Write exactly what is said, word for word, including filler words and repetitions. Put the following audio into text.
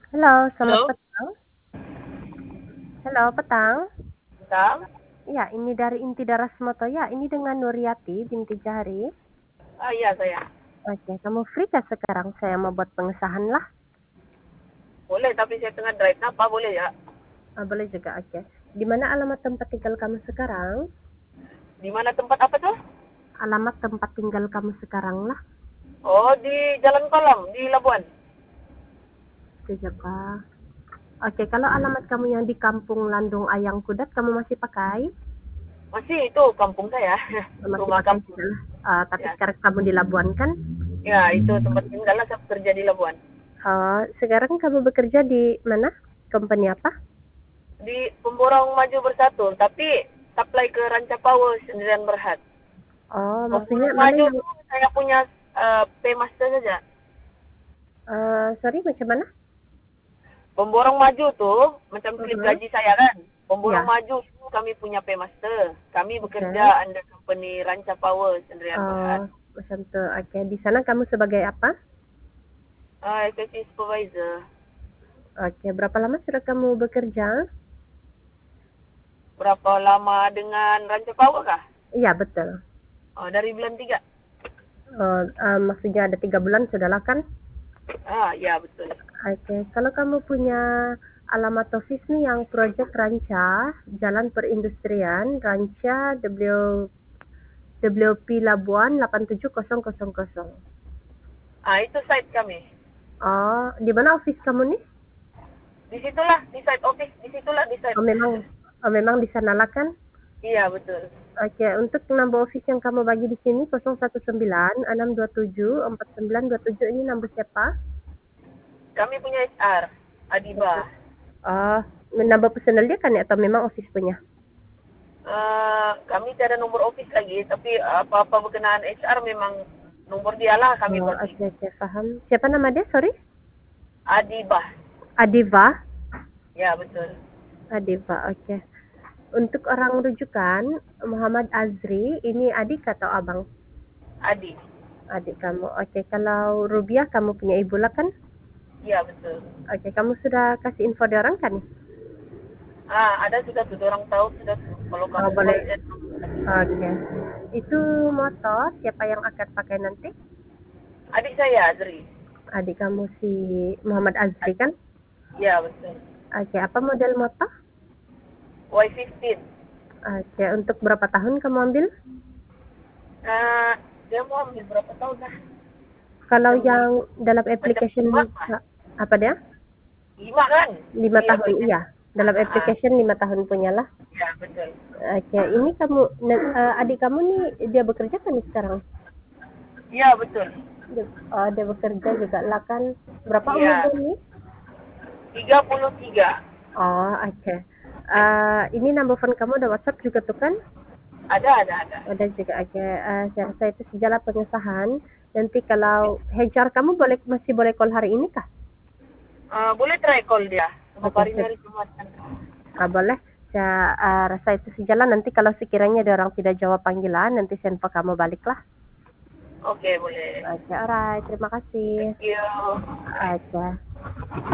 Halo, selamat Halo? petang. Halo, petang. Petang. Iya, ini dari Inti Daras Moto ya, ini dengan Nuryati binti Jahari. Ah, iya saya. Oke, kamu free kah sekarang? Saya mau buat pengesahan lah. Boleh, tapi saya tengah drive. Kenapa? Boleh ya? Ah, boleh juga, oke. Di mana alamat tempat tinggal kamu sekarang? Di mana tempat apa tuh? Alamat tempat tinggal kamu sekarang lah. Oh, di Jalan Kolam, di Labuan. Sejaba. Oke, kalau alamat kamu yang di Kampung Landung Ayang Kudat, kamu masih pakai? Masih itu kampung saya. Masih Rumah pakai kampung. juga lah. Ah, tapi Ya, sekarang kamu di Labuan kan? ya itu tempat tinggal lah, saya bekerja di Labuan. Oh, sekarang kamu bekerja di mana? Company apa? Di Pemborong Maju Bersatu, tapi supply ke Ranca Power Sendirian Berhad. Oh, maksudnya Pemborong mana Maju yang tuh saya punya uh, P-Master saja. Eee, sorry macam mana? Pemborong Maju tuh macam slip Mhm. gaji saya kan. Pemborong Iya. Maju itu kami punya P-Master. Kami Oke. bekerja under company Ranca Power Sendirian Berhad. Oh, macam tu. Oke, di sana kamu sebagai apa? Ah, F S C supervisor. Oke, berapa lama sudah kamu bekerja? Berapa lama dengan Ranca Power kah? Iya, betul. Oh, dari bulan tiga. Oh, eee, maksudnya ada tiga bulan sudahlah kan? Ah, ya betul. Oke, kalau kamu punya alamat office nih yang projek Ranca, Jalan Perindustrian, Ranca W WP Labuan delapan tujuh kosong kosong kosong. Ah, itu site kami. Oh, di mana office kamu nih? Di situlah, di site office, di situlah di site. Oh, memang oh, memang di sanalah kan? Iya, betul. Oke, untuk number office yang kamu bagi di sini nol satu sembilan enam dua tujuh empat sembilan dua tujuh ini number siapa? Kami punya H R, Adiba. Oh, number personal dia kan ya atau memang office punya? Uh, kami tiada nomor office lagi, tapi apa-apa berkenaan H R memang nomor dia lah kami Oh, bagi. oke oke paham. Siapa nama dia? Sorry? Adiba. Adiva. Ya, betul. Adiva, oke. Untuk orang rujukan Muhammad Azri, ini adik atau abang? Adi. Adik kamu. Oke, kalau Rubiah kamu punya ibu lah kan? Iya, betul. Oke, kamu sudah kasih info dia orang kan? Ah, ada sudah tuh orang tahu sudah tuh. Kalau kamu Oh, boleh. call Oke. Itu motor siapa yang akan pakai nanti? adik saya, Azri. Adik kamu si Muhammad Azri kan? Iya, betul. Oke, apa model motor? Y fifteen. Oke, untuk berapa tahun kamu ambil? Uh, dia mau ambil berapa tahun lah? Kalau Macam, yang dalam macam application lima, apa dia? lima kan? Lima Di tahun, aplikasi. iya. Dalam Ah, ah. application lima tahun punya lah. Ya, betul. Oke, ini kamu, uh, adik kamu nih dia bekerja kan sekarang? Iya, betul. Dia, oh, dia bekerja juga lah kan? Berapa umur Iya, dia nih? tiga puluh tiga. Oh, oke. Uh, ini number phone kamu ada WhatsApp juga tuh kan? Ada, ada, ada. Ada juga, oke. Uh, saya rasa itu sejalan pengesahan. Nanti kalau H R kamu boleh masih boleh call hari ini kah? Uh, boleh try call dia. Sebab Oke, hari ini sip. hari Jumat kan. Ah, boleh. Saya uh, rasa itu sejalan. Nanti kalau sekiranya ada orang tidak jawab panggilan, nanti saya info kamu baliklah. Oke, boleh. Oke, alright. Terima kasih. Thank you. Oke.